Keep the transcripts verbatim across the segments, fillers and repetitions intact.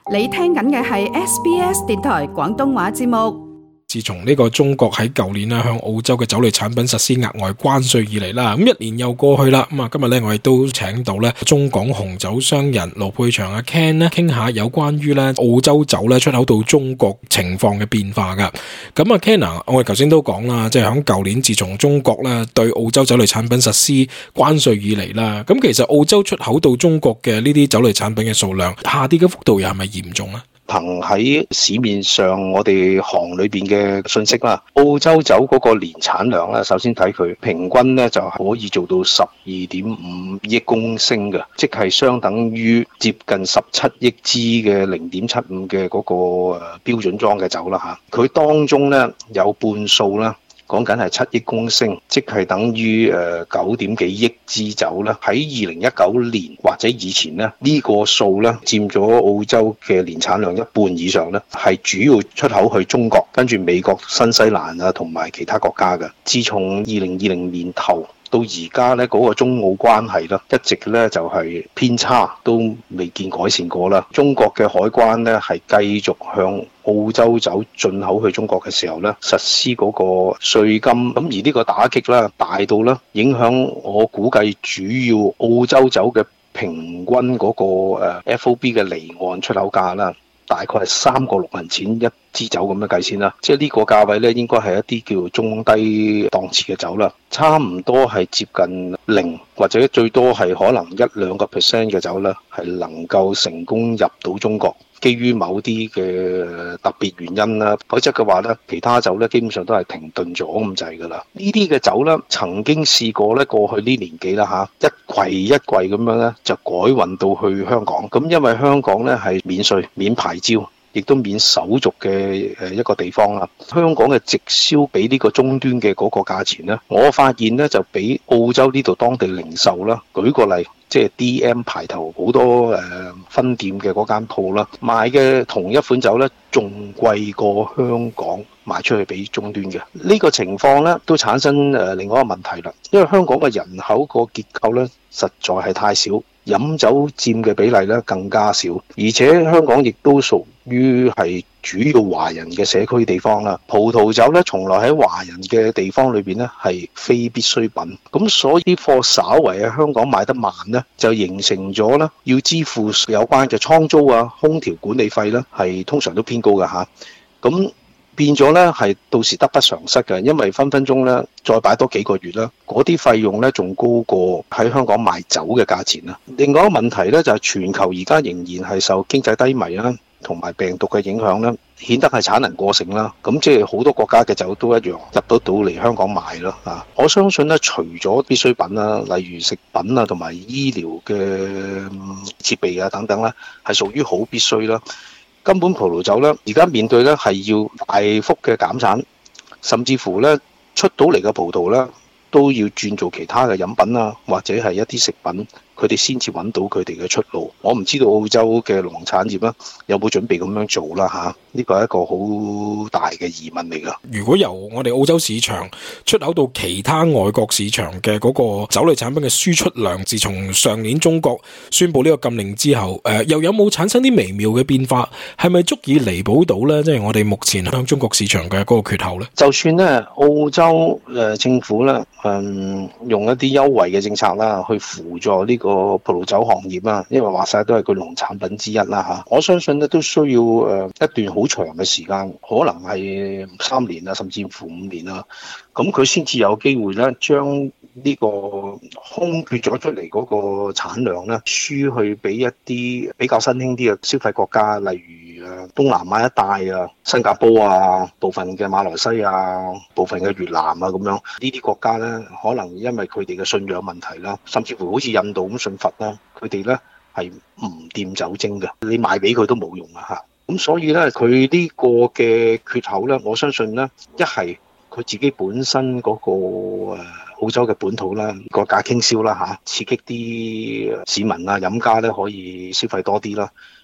你聽緊嘅係 S B S 電台廣東話節目。 自從呢個中國喺舊年咧向澳洲嘅酒類產品實施額外關稅以嚟啦，咁一年又過去啦，咁啊今日咧我哋都請到咧中港紅酒商人盧沛祥阿 Ken 咧傾下有關於咧澳洲酒咧出口到中國情況嘅變化噶。咁啊 Ken 啊，我哋頭先都講啦，即係響舊年自從中國咧對澳洲酒類產品實施關稅以嚟啦，咁其實澳洲出口到中國嘅呢啲酒類產品嘅數量下跌嘅幅度又係咪嚴重咧？ 憑喺市面上我哋行裏邊嘅信息啦，澳洲酒嗰個年產量咧，首先睇佢平均咧就可以做到十二點五億公升嘅，即係相等於接近十七億支嘅零點七五嘅嗰個誒標準裝嘅酒啦嚇。佢當中咧有半數啦。講緊係七億公升，即係等於誒九點幾億支酒啦。喺二零一九年或者以前咧，呢個數咧佔咗澳洲嘅年產量一半以上咧，係主要出口去中國，跟住美國、新西蘭啊同埋其他國家嘅。自從二零二零年頭到而家咧，嗰個中澳關係咧一直咧就係偏差，都未見改善過啦。中國嘅海關咧係繼續向澳洲酒進口去中國嘅時候咧，實施嗰個稅金，咁而呢個打擊咧大到咧影響我估計主要澳洲酒嘅平均嗰個誒 F O B 嘅離岸出口價啦，大概係三個六銀錢一支酒咁樣計先啦，即係呢個價位咧應該係一啲叫中低檔次嘅酒啦，差唔多係接近零或者最多係可能一兩個 percent 嘅酒咧係能夠成功入到中國。基於某啲嘅特別原因啦，否則嘅話咧，其他酒咧基本上都係停頓咗咁滯噶啦。呢啲嘅酒咧，曾經試過咧，過去呢年幾啦嚇，一櫃一櫃咁樣咧就改運到去香港。咁因為香港咧係免稅、免牌照，亦都免手續嘅誒一個地方啦。香港嘅直銷俾呢個終端嘅嗰個價錢咧，我發現咧就比澳洲呢度當地零售啦。舉個例。即係 D M 排頭好多誒分店嘅嗰間鋪啦，賣嘅同一款酒咧，仲貴過香港賣出去俾終端嘅。呢個情況咧都產生誒另外一個問題啦，因為香港嘅人口個結構咧實在係太少，飲酒佔嘅比例咧更加少，而且香港亦都屬於係主要華人嘅社區地方啦。葡萄酒咧從來喺華人嘅地方裏邊咧係非必需品，咁所以啲貨稍為喺香港賣得慢咧，就形成咗咧要支付有關嘅倉租啊、空調管理費咧，係通常都偏高嘅嚇。咁變咗咧係到時得不償失嘅，因為分分鐘咧再擺多幾個月啦，嗰啲費用咧仲高過喺香港賣酒嘅價錢啦。另外一個問題咧就係全球而家仍然係受經濟低迷啦，同埋病毒嘅影響咧，顯得係產能過剩啦。咁即係好多國家嘅酒都一樣入得到嚟香港賣咯。啊，我相信咧，除咗必需品啦，例如食品啊，同埋醫療嘅設備啊等等咧，係屬於好必需啦。根本葡萄酒咧，而家面對咧係要大幅嘅減產，甚至乎咧出到嚟嘅葡萄咧都要轉做其他嘅飲品啊，或者係一啲食品。佢哋先至揾到佢哋嘅出路。我唔知道澳洲嘅農產業啦，有冇準備咁樣做啦嚇？呢個係一個好大嘅疑問嚟㗎。 如果由我哋澳洲市場出口到其他外國市場嘅嗰個酒類產品嘅輸出量，自從上年中國宣布呢個禁令之後，誒、呃、又有冇產生啲微妙嘅變化？係咪足以彌補到呢？即係我哋目前向中國市場嘅嗰個缺口呢？ 就算咧澳洲誒政府咧，嗯，用一啲優惠嘅政策啦，去輔助呢個葡萄酒行業啦，因為話晒都係佢農產品之一啦嚇。我相信咧都需要誒一段好長嘅時間，可能係三年啊，甚至乎五年啦。咁佢先至有機會咧，將呢個空缺咗出嚟嗰個產量咧，輸去俾一啲比較新興啲嘅消費國家，例如誒東南亞一帶啊、新加坡啊、部分嘅馬來西亞、部分嘅越南啊咁樣，呢啲國家咧，可能因為佢哋嘅信仰問題啦，甚至乎好似印度咁信佛啦，佢哋咧係唔掂酒精嘅，你賣俾佢都冇用啊嚇。咁所以咧，佢呢個嘅缺口咧，我相信咧，一係佢自己本身嗰個誒澳洲嘅本土啦，個價傾銷啦嚇，刺激啲市民啊飲家咧可以消費多啲啦。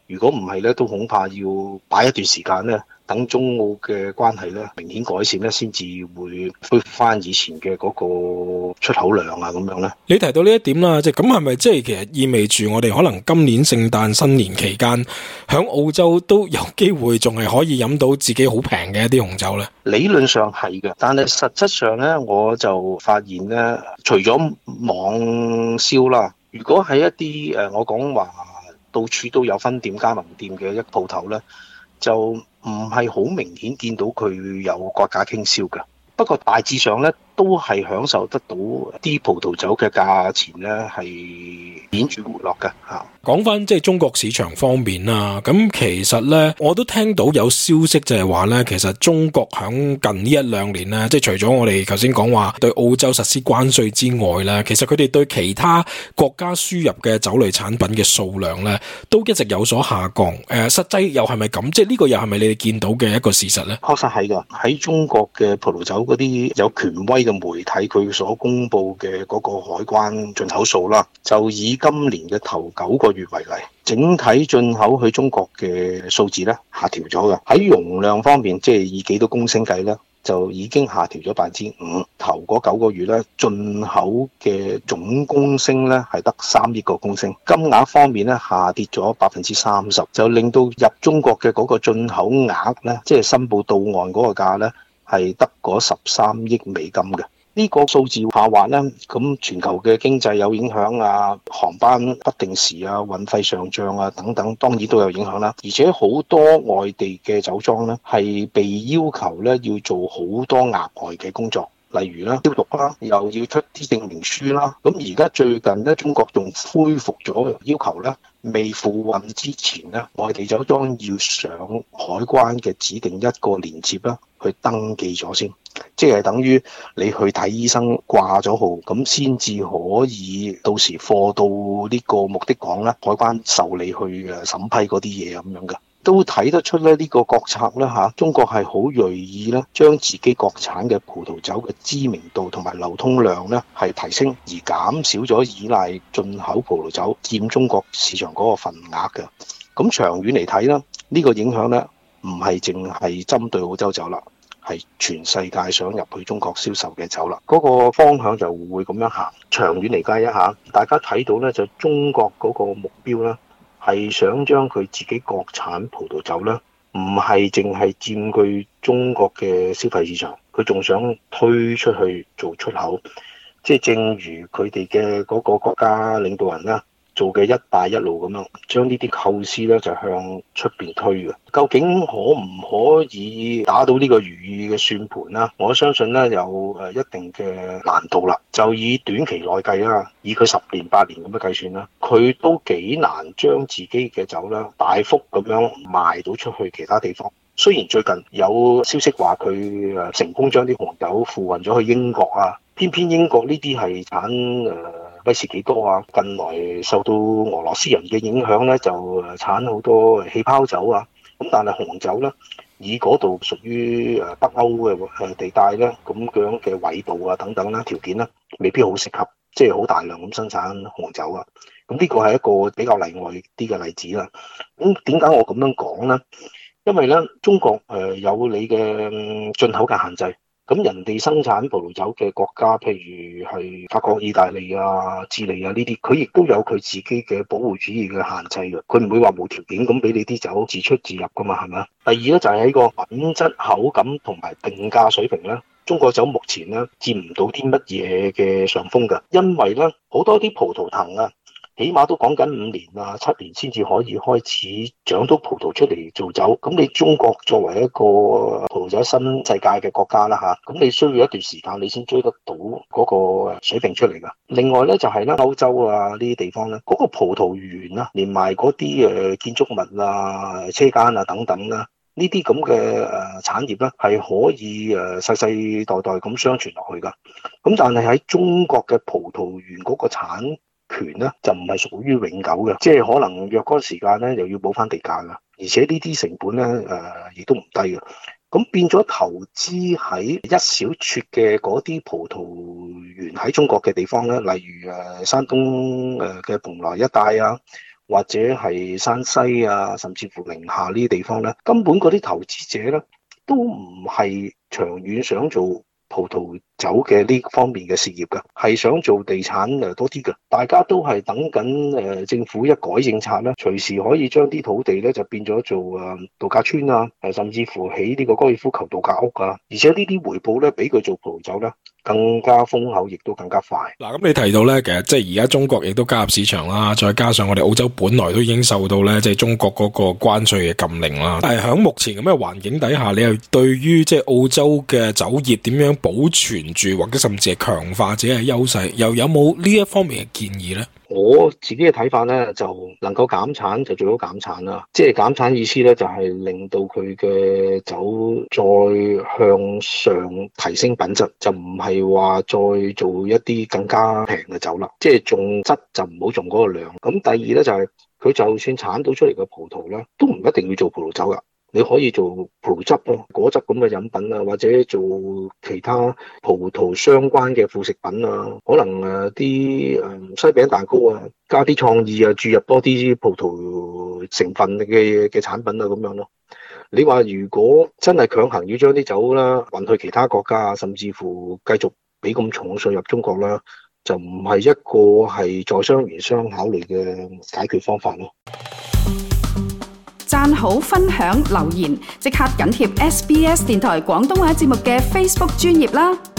如果唔係咧，都恐怕要擺一段時間咧，等中澳嘅關係咧明顯改善咧，先至會恢復翻以前嘅嗰個出口量啊咁樣咧。 你提到呢一點啦，即係咁係咪即係其實意味住我哋可能今年聖誕新年期間，響澳洲都有機會仲係可以飲到自己好平嘅一啲紅酒咧？ 理論上係嘅，但係實質上咧，我就發現咧，除咗網銷啦，如果喺一啲誒我講話到處都有分店加盟店嘅一鋪頭咧，就唔係好明顯見到佢有割價傾銷嘅。不過大致上咧，都係享受得到啲葡萄酒嘅價錢咧係顯著回落嘅嚇。 講翻即係中國市場方面啦，咁其實咧我都聽到有消息就係話咧，其實中國響近呢一兩年咧，即係除咗我哋頭先講話對澳洲實施關稅之外咧，其實佢哋對其他國家輸入嘅酒類產品嘅數量咧，都一直有所下降。誒、呃，實際又係咪咁？即係呢個又係咪你哋見到嘅一個事實咧？ 確實係㗎，喺中國嘅葡萄酒嗰啲有權威嘅媒體，佢所公布嘅嗰個海關進口數啦，就以今年嘅頭九個月為例，整體進口去中國嘅數字咧下調咗嘅。喺容量方面，即係以幾多公升計咧，就已經下調咗百分之五。頭嗰九個月咧，進口嘅總公升咧係得三億個公升，金額方面咧下跌咗百分之三十，就令到入中國嘅嗰個進口額咧，即係申報到岸嗰個價咧，係得嗰十三億美金嘅。呢個數字下滑呢，咁全球嘅經濟有影響啊，航班不定時啊，運費上漲啊等等，當然都有影響啦。而且好多外地嘅酒莊呢，係被要求呢要做好多額外嘅工作，例如啦消毒啦，又要出啲證明書啦。咁而家最近呢，中國仲恢復咗要求呢，未付運之前呢，外地酒莊要上海關嘅指定一個連接啦，去登記咗先。即係等於你去睇醫生掛咗號，咁先至可以到時貨到呢個目的港咧，海關受理去誒審批嗰啲嘢咁樣嘅，都睇得出咧呢個國策咧嚇，中國係好銳意咧，將自己國產嘅葡萄酒嘅知名度同埋流通量咧係提升，而減少咗依賴進口葡萄酒佔中國市場嗰個份額嘅。咁長遠嚟睇咧，呢個影響咧唔係淨係針對澳洲酒啦，係全世界想入去中國銷售嘅酒啦，嗰個方向就會咁樣行。長遠嚟計一下，大家睇到咧就中國嗰個目標咧，係想將佢自己國產葡萄酒咧，唔係淨係佔據中國嘅消費市場，佢仲想推出去做出口。即係正如佢哋嘅嗰個國家領導人啦做嘅一帶一路咁樣，將呢啲構思咧就向出邊推嘅。究竟可唔可以打到呢個如意嘅算盤啦？我相信咧有誒一定嘅難度啦。就以短期內計啦，以佢十年八年咁樣計算啦，佢都幾難將自己嘅酒啦大幅咁樣賣到出去其他地方。雖然最近有消息話佢誒成功將啲紅酒付運咗去英國啊，偏偏英國呢啲係產誒威士忌多啊，近來受到俄羅斯人嘅影響咧，就產好多氣泡酒啊。咁但係紅酒咧，以嗰度屬於誒北歐嘅誒地帶咧，咁樣嘅緯度啊等等啦條件咧，未必好適合，即係好大量咁生產紅酒啊。咁呢個係一個比較例外啲嘅例子啦。咁點解我咁樣講咧？因為咧，中國誒有你嘅進口嘅限制。咁人哋生產葡萄酒嘅國家，譬如係法國、意大利啊、智利啊呢啲，佢亦都有佢自己嘅保護主義嘅限制嘅，佢唔會話無條件咁俾你啲酒自出自入噶嘛，係咪？第二咧就係喺個品質、口感同埋定價水平咧，中國酒目前咧佔唔到啲乜嘢嘅上風㗎，因為咧好多啲葡萄藤啊，起碼都講緊五年啊、七年先至可以開始長到葡萄出嚟做酒。咁你中國作為一個葡萄酒新世界嘅國家啦嚇，咁你需要一段時間你先追得到嗰個水平出嚟㗎。另外咧就係咧歐洲啊呢啲地方咧，嗰個葡萄園啊，連埋嗰啲誒建築物啊、車間啊等等啦，呢啲咁嘅誒產業咧係可以誒世世代代咁相傳落去㗎。咁但係喺中國嘅葡萄園嗰個產權咧就唔係屬於永久嘅，即係可能若干時間咧又要補翻地價噶，而且呢啲成本咧誒亦都唔低嘅。咁變咗投資喺一小撮嘅嗰啲葡萄園喺中國嘅地方咧，例如誒山東誒嘅蓬萊一帶啊， 或者係山西啊，甚至乎寧夏呢啲地方咧，根本嗰啲投資者咧都唔係長遠想做葡萄酒嘅呢方面嘅事業嘅，係想做地產誒多啲嘅。大家都係等緊誒政府一改政策咧，隨時可以將啲土地咧就變咗做誒度假村啊，誒甚至乎起呢個高爾夫球度假屋啊。而且呢啲回報咧，比佢做葡萄酒咧更加豐厚，亦都更加快。 嗱，咁你提到咧，其實即係而家中國亦都加入市場啦，再加上我哋澳洲本來都已經受到咧即係中國嗰個關稅嘅禁令啦。但係喺目前咁嘅環境底下，你又對於即係澳洲嘅酒業點樣保存住，或者甚至係強化自己嘅優勢，又有冇呢一方面嘅建議呢？ 我自己嘅睇法咧，就能夠減產就最好減產啦。即係減產意思咧，就係令到佢嘅酒再向上提升品質，就唔係話再做一啲更加平嘅酒啦。即係重質就唔好重嗰個量。咁第二咧就係佢就算產到出嚟嘅葡萄咧，都唔一定要做葡萄酒噶。你可以做葡萄汁啊、果汁咁嘅飲品啊，或者做其他葡萄相關嘅副食品啊，可能誒啲誒西餅蛋糕啊，加啲創意啊，注入多啲葡萄成分嘅嘅產品啊，咁樣咯。你話如果真係強行要將啲酒啦運去其他國家，甚至乎繼續俾咁重稅入中國啦，就唔係一個係在商言商考慮嘅解決方法咯。 讚好、分享、留言，即刻緊貼 S B S 電台廣東話節目嘅 Facebook 專頁啦！